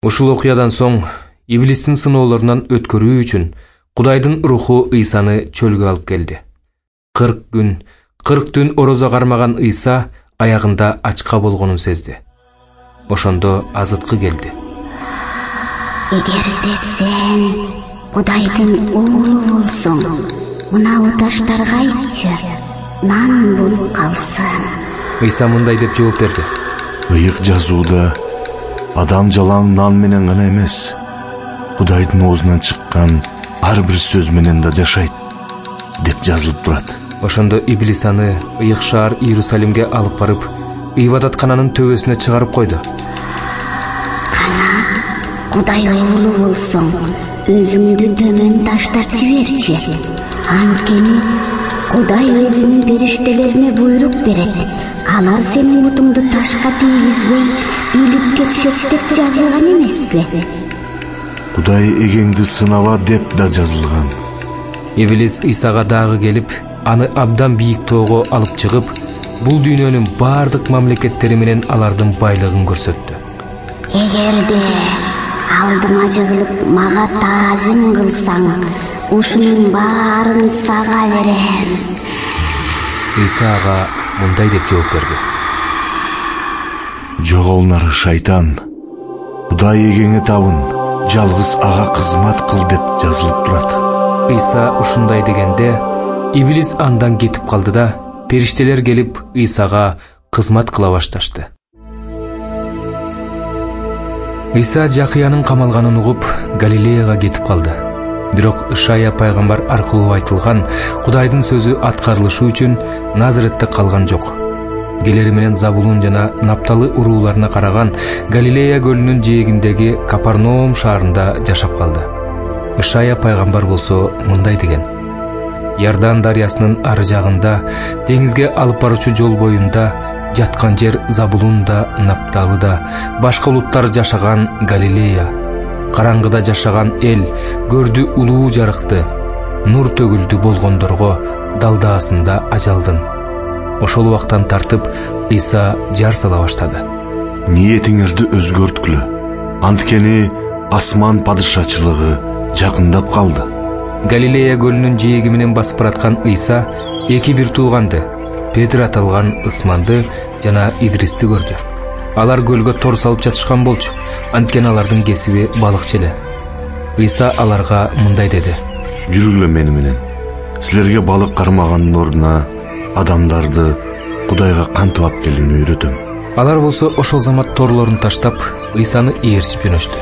Ушул окуядан соң иблистин сыноолорунан өткөрүү үчүн Кудайдын руху Ыйсаны чөлгө алып келди. 40 күн, 40 түн орозо кармаган Ыйса аягында ачка болгонун сезди. Ошондо азыткы келди. Эгерде сен Кудайдын уулу болсоң, мына таштарга айтчы, нан болуп калсын. Ыйса мындай деп жооп берди. Ыйык жазууда адам жалаң нан менен гана эмес, Кудайдын оозунан чыккан ар бир сөз менен да жашайт деп жазылып турат. Ошондо иблис аны ыйык шаар Иерусалимге алып барып, ибадаткананын төбөсүнө чыгарып койду. Кана, Кудай уулу болсоң, өзүңдү төмөн таштап жиберчи. Анткени Кудай өзүнүн периштелерине буйрук берет. Алар сенин бутуңду ташка тийгизбей, илип кетишет деп жазылган эмеспи? Кудай эгеңди сынаба деп да жазылган. Иблис Ыйсага дагы келип, аны абдан бийик тоого алып чыгып, бул дүйнөнүн бардык мамлекеттери менен алардын байлыгын көрсөттү. Эгерде алдыма жыгылып мага таазим кылсаң, ушунун баарын сага берем. Ыйса ага мындай деп жооп берди. Жоголнар шайтан, Кудай эгеңи табын, жалгыз ага кызмат кыл деп жазылып турат. Ыйса ушундай дегенде, иблис андан кетип калды да, периштелер келип Ыйсага кызмат кыла башташты. Ыйса Жакыянын камалганын угуп, Галилеяга кетип калды. Бирок Ишая пайгамбар аркылуу айтылган Кудайдын сөзү аткарылышы үчүн Назаретте калган жок. Келери менен Забулун жана Напталы урууларына караган Галилея көлүнүн жээгиндеги Капарнаум шаарында жашап калды. Ишая пайгамбар болсо мындай деген: Иордан дарыясынын ары жагында, деңизге алып баруучу жол боюнда жаткан жер Забулунда, Напталыда, башка улуттар жашаган Галилея, караңгыда жашаган эл көрдү улуу жарыкты, нур төгүлдү болгондорго далдаасында ажалдын. Ошол убактан тартып Ыйса жар сала баштады. Ниетиңерди өзгөрткүлө, анткени асман падышачылыгы жакындап калды. Галилея көлүнүн жээги менен басып бараткан Ыйса эки бир тууганды, Петр аталган Ысманды жана Идристи көрдү. Алар көлгө тор салып жатышкан болчу, анткени алардын кесиби балыкчы эле. Ыйса аларга мындай деди: Жүрүңүлөр мени менен. Силерге балык кармагандын ордуна адамдарды Кудайга кантип алып келүүнү үйрөтөм. Алар болсо ошол замат торлорун таштап, Ыйсаны ээрчип жөнөштү.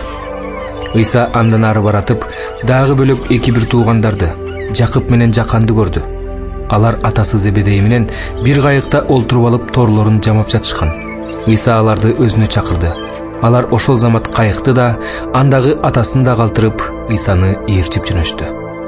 Ыйса андан ары баратып, дагы бөлөк эки бир туугандарды, Жакып менен Жаканды көрдү. Алар атасы Зебедей менен бир кайыкта олтуруп алып торлорун жамап жатышкан. Ыйса аларды өзүнө чакырды. Алар ошол замат кайыкты да, андагы атасын да калтырып, Ыйсаны ээрчип жөнөштү.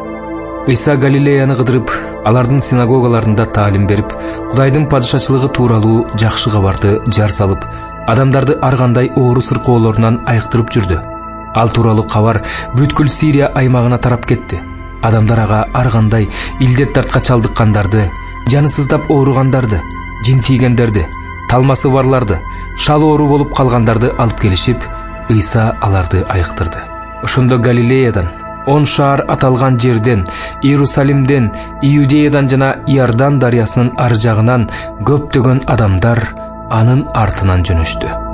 Ыйса Галилеяны кыдырып, алардын синагогаларында таалим берип, Кудайдын падышачылыгы тууралуу жакшы кабарды жар салып, адамдарды ар кандай оору сыркоолорунан айыктырып жүрдү. Ал тууралуу кабар бүткүл Сирия аймагына тарап кетти. Адамдар ага ар кандай илдет дартка чалдыккандарды, жаны сыздап ооругандарды, жин тийгендерди, талмасы барларды, шал оору болуп калгандарды алып келишип, Ыйса аларды айыктырды. Ошондо Галилеядан, 10 шаар аталган жерден, Иерусалимден, Иудеядан жана Иордан дарыясынын ары жагынан көптөгөн адамдар анын артынан жөнөштү.